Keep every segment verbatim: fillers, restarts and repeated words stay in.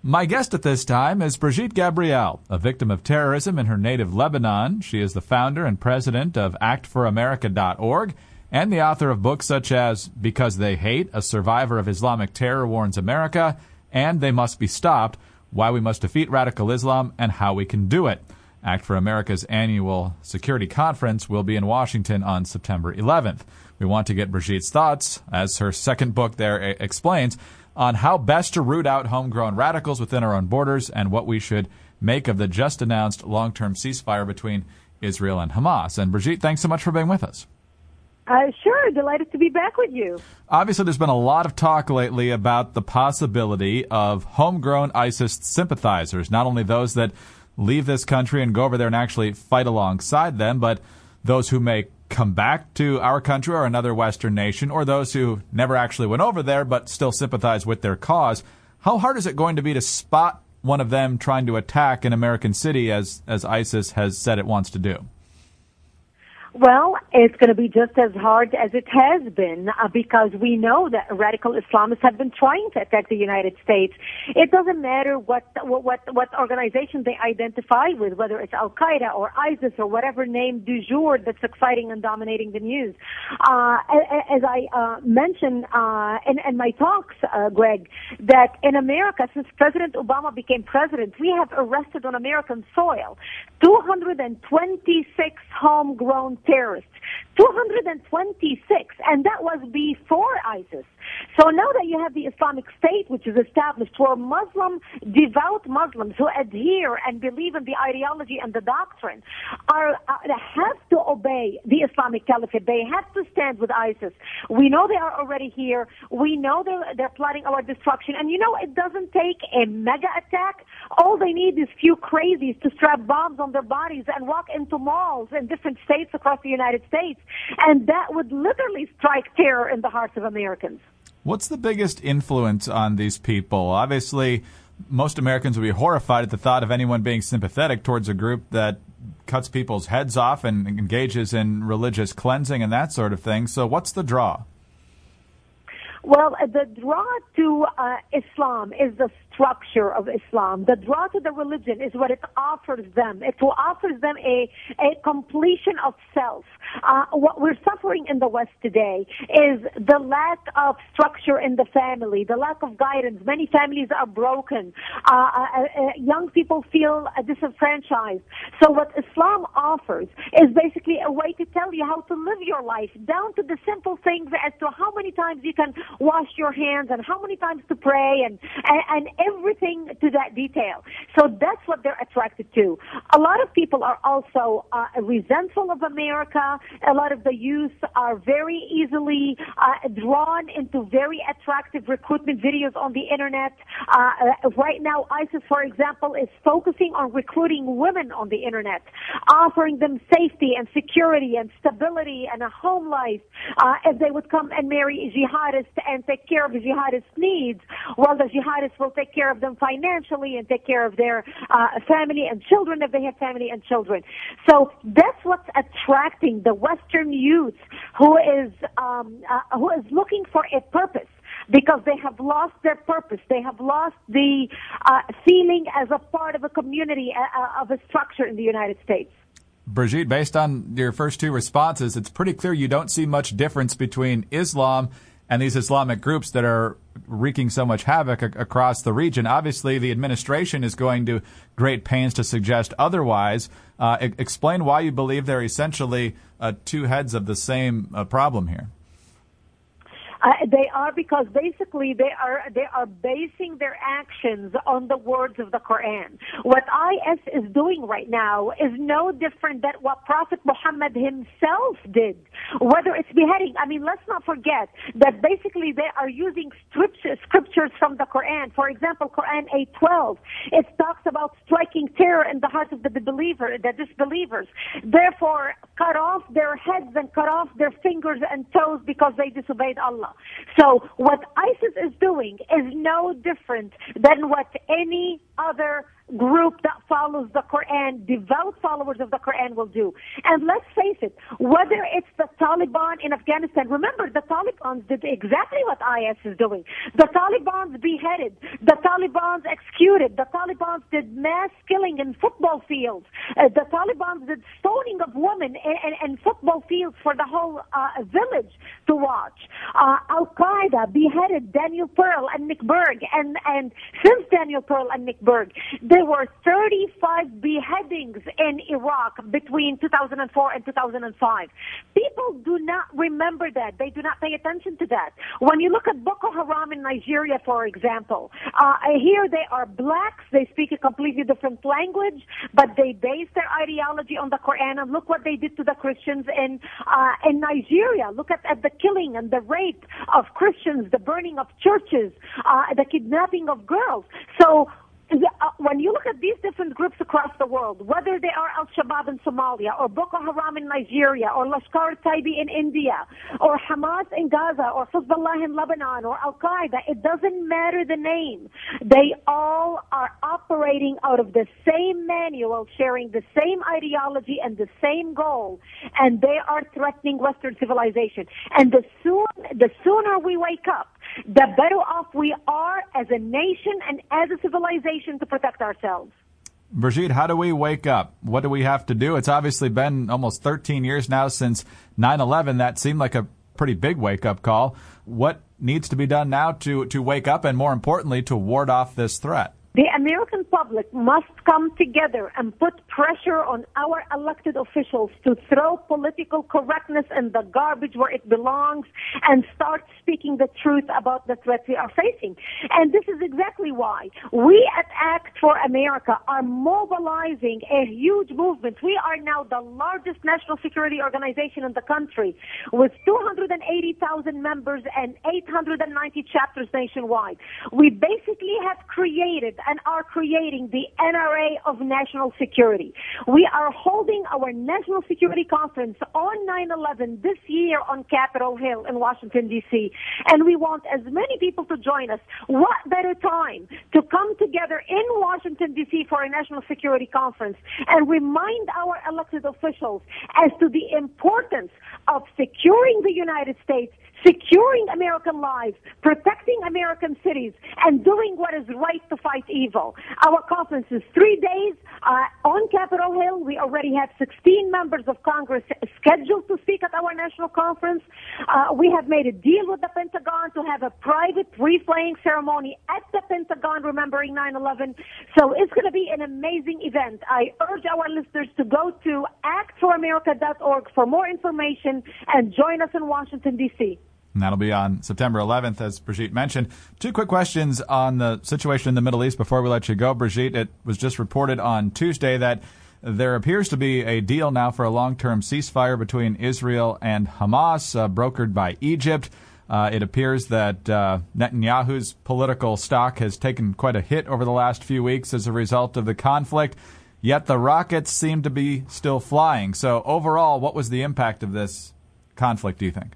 My guest at this time is Brigitte Gabriel, a victim of terrorism in her native Lebanon. She is the founder and president of act for america dot org and the author of books such as Because They Hate, A Survivor of Islamic Terror Warns America, and They Must Be Stopped, Why We Must Defeat Radical Islam and How We Can Do It. Act for America's annual security conference will be in Washington on September eleventh. We want to get Brigitte's thoughts, as her second book there explains, on how best to root out homegrown radicals within our own borders and what we should make of the just-announced long-term ceasefire between Israel and Hamas. And Brigitte, thanks so much for being with us. Uh, sure, delighted to be back with you. Obviously, there's been a lot of talk lately about the possibility of homegrown ISIS sympathizers, not only those that leave this country and go over there and actually fight alongside them, but those who may come back to our country or another Western nation, or those who never actually went over there but still sympathize with their cause. How hard is it going to be to spot one of them trying to attack an American city as, as ISIS has said it wants to do? Well, it's going to be just as hard as it has been uh, because we know that radical Islamists have been trying to attack the United States. It doesn't matter what what what organization they identify with, whether it's Al-Qaeda or ISIS or whatever name du jour that's exciting and dominating the news. Uh, as I uh, mentioned uh, in, in my talks, uh, Greg, that in America, since President Obama became president, we have arrested on American soil two hundred twenty-six homegrown terrorists, two hundred twenty-six, and that was before ISIS. So now that you have the Islamic State, which is established where Muslim, devout Muslims who adhere and believe in the ideology and the doctrine are uh, have to obey the Islamic Caliphate. They have to stand with ISIS. We know they are already here. We know they're, they're plotting our destruction. And you know, it doesn't take a mega attack. All they need is few crazies to strap bombs on their bodies and walk into malls in different states across the United States. And that would literally strike terror in the hearts of Americans. What's the biggest influence on these people? Obviously, most Americans would be horrified at the thought of anyone being sympathetic towards a group that cuts people's heads off and engages in religious cleansing and that sort of thing. So what's the draw? Well, the draw to uh, Islam is the structure of Islam. The draw to the religion is what it offers them. It offers them a, a completion of self. Uh, what we're suffering in the West today is the lack of structure in the family, the lack of guidance. Many families are broken. Uh, uh, uh, young people feel uh, disenfranchised. So what Islam offers is basically a way to tell you how to live your life, down to the simple things as to how many times you can wash your hands and how many times to pray and, and, and everything to that detail. So that's what they're attracted to. A lot of people are also uh, resentful of America. A lot of the youth are very easily uh, drawn into very attractive recruitment videos on the internet. Uh, uh, right now, ISIS, for example, is focusing on recruiting women on the internet, offering them safety and security and stability and a home life uh, if they would come and marry a jihadist and take care of the jihadist needs, while the jihadists will take care of them financially and take care of their uh, family and children if they have family and children. So that's what's attracting the Western youth who is um, uh, who is looking for a purpose, because they have lost their purpose. They have lost the uh, feeling as a part of a community, uh, of a structure in the United States. Brigitte, based on your first two responses, it's pretty clear you don't see much difference between Islam and these Islamic groups that are wreaking so much havoc ac- across the region. Obviously, the administration is going to great pains to suggest otherwise. Uh, e- explain why you believe they're essentially uh, two heads of the same uh, problem here. Uh, they are, because basically they are they are basing their actions on the words of the Quran. What I S is doing right now is no different than what Prophet Muhammad himself did. Whether it's beheading, I mean, let's not forget that basically they are using scriptures, scriptures from the Quran. For example, Quran eight twelve, it talks about striking terror in the hearts of the believer, the disbelievers. Therefore, cut off their heads and cut off their fingers and toes because they disobeyed Allah. So what ISIS is doing is no different than what any other group that follows the Quran, devout followers of the Quran, will do. And let's face it, whether it's the Taliban in Afghanistan, remember the Taliban did exactly what I S is doing. The Taliban beheaded, the Taliban executed, the Taliban did mass killing in football fields, uh, the Taliban did stoning of women in, in, in football fields for the whole uh, village to watch. Uh, Al-Qaeda beheaded Daniel Pearl and Nick Berg, and, and since Daniel Pearl and Nick Berg, there were thirty-five beheadings in Iraq between two thousand four and two thousand five. People do not remember that. They do not pay attention to that. When you look at Boko Haram in Nigeria, for example, uh, here they are blacks. They speak a completely different language, but they base their ideology on the Quran. And look what they did to the Christians in uh, in Nigeria. Look at, at the killing and the rape of Christians, the burning of churches, uh, the kidnapping of girls. So Uh, when you look at these different groups across the world, whether they are Al-Shabaab in Somalia or Boko Haram in Nigeria or Lashkar-e-Taiba in India or Hamas in Gaza or Hezbollah in Lebanon or Al-Qaeda, it doesn't matter the name. They all are operating out of the same manual, sharing the same ideology and the same goal, and they are threatening Western civilization. And the, soon, the sooner we wake up, the better off we are as a nation and as a civilization to protect ourselves. Brigitte, how do we wake up? What do we have to do? It's obviously been almost thirteen years now since nine eleven. That seemed like a pretty big wake-up call. What needs to be done now to, to wake up and, more importantly, to ward off this threat? The American public must come together and put pressure on our elected officials to throw political correctness in the garbage where it belongs and start speaking the truth about the threats we are facing. And this is exactly why we at Act for America are mobilizing a huge movement. We are now the largest national security organization in the country with two hundred eighty thousand members and eight hundred ninety chapters nationwide. We basically have created and are creating the N R A of national security. We are holding our national security conference on nine eleven this year on Capitol Hill in Washington, D C, and we want as many people to join us. What better time to come together in Washington, D C for a national security conference and remind our elected officials as to the importance of securing the United States, securing American lives, protecting American cities, and doing what is right to fight evil. Our conference is three days uh, on Capitol Hill. We already have sixteen members of Congress scheduled to speak at our national conference. Uh, we have made a deal with the Pentagon to have a private wreath-laying ceremony at the Pentagon remembering nine eleven. So it's going to be an amazing event. I urge our listeners to go to act for america dot org for more information and join us in Washington, D C. And that'll be on September eleventh, as Brigitte mentioned. Two quick questions on the situation in the Middle East before we let you go, Brigitte. It was just reported on Tuesday that there appears to be a deal now for a long-term ceasefire between Israel and Hamas, uh, brokered by Egypt. Uh, it appears that uh, Netanyahu's political stock has taken quite a hit over the last few weeks as a result of the conflict, yet the rockets seem to be still flying. So overall, what was the impact of this conflict, do you think?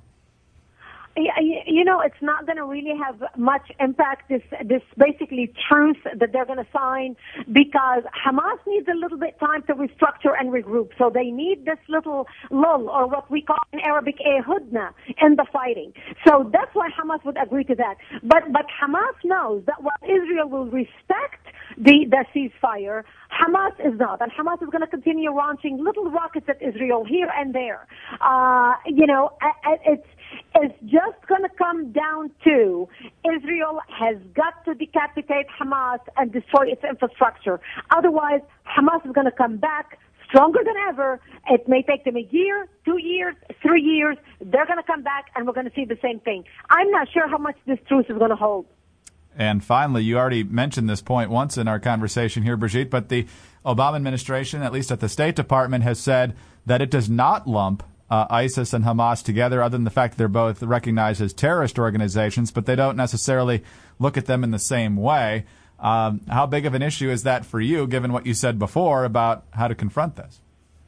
You know, it's not going to really have much impact, this this basically truce that they're going to sign, because Hamas needs a little bit time to restructure and regroup. So they need this little lull, or what we call in Arabic a hudna, in the fighting. So that's why Hamas would agree to that. But but Hamas knows that while Israel will respect the, the ceasefire, Hamas is not. And Hamas is going to continue launching little rockets at Israel here and there. Uh, you know, it's It's just going to come down to Israel has got to decapitate Hamas and destroy its infrastructure. Otherwise, Hamas is going to come back stronger than ever. It may take them a year, two years, three years. They're going to come back, and we're going to see the same thing. I'm not sure how much this truce is going to hold. And finally, you already mentioned this point once in our conversation here, Brigitte, but the Obama administration, at least at the State Department, has said that it does not lump Uh, ISIS and Hamas together, other than the fact that they're both recognized as terrorist organizations, but they don't necessarily look at them in the same way. Um, how big of an issue is that for you, given what you said before about how to confront this?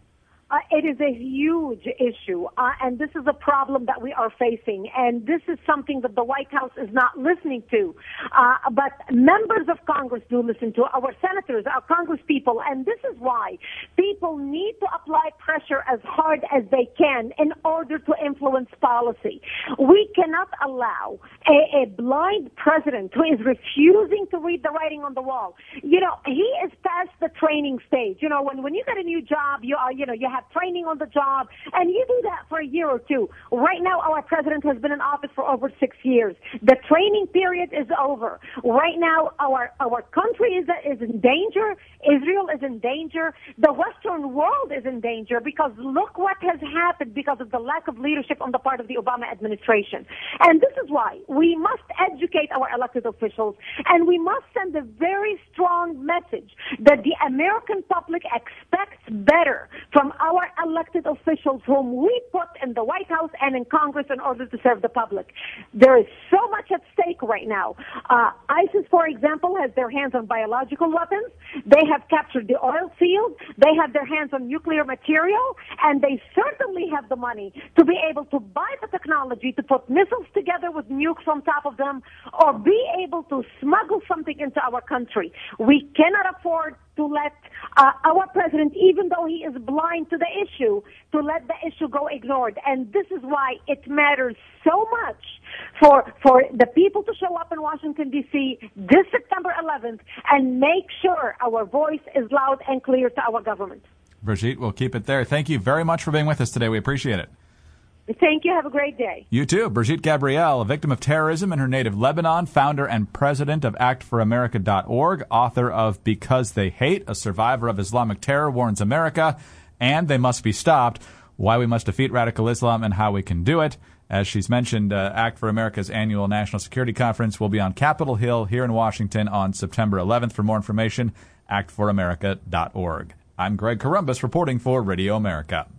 Uh, it is a huge issue, uh, and this is a problem that we are facing, and this is something that the White House is not listening to. Uh, but members of Congress do listen to, our senators, our Congress people, and this is why people need to apply pressure as hard as they can in order to influence policy. We cannot allow a, a blind president who is refusing to read the writing on the wall. You know, he is past the training stage. You know, when, when you get a new job, you are, you know, you have training on the job, and you do that for a year or two. Right now, our president has been in office for over six years. The training period is over. Right now, our our country is is in danger. Israel is in danger. The Western world is in danger because look what has happened because of the lack of leadership on the part of the Obama administration. And this is why we must educate our elected officials, and we must send a very strong message that the American public expects better from our our elected officials whom we put in the White House and in Congress in order to serve the public. There is so much at stake right now. Uh, ISIS, for example, has their hands on biological weapons. They have captured the oil field. They have their hands on nuclear material, and they certainly have the money to be able to buy the technology to put missiles together with nukes on top of them or be able to smuggle something into our country. We cannot afford to let uh, our president, even though he is blind to the issue, to let the issue go ignored. And this is why it matters so much for for the people to show up in Washington, D C this September eleventh and make sure our voice is loud and clear to our government. Brigitte, we'll keep it there. Thank you very much for being with us today. We appreciate it. Thank you. Have a great day. You too. Brigitte Gabriel, a victim of terrorism in her native Lebanon, founder and president of act for america dot org, author of Because They Hate, a survivor of Islamic terror warns America, and They Must Be Stopped, why we must defeat radical Islam and how we can do it. As she's mentioned, uh, Act for America's annual National Security Conference will be on Capitol Hill here in Washington on September eleventh. For more information, act for america dot org. I'm Greg Corombos reporting for Radio America.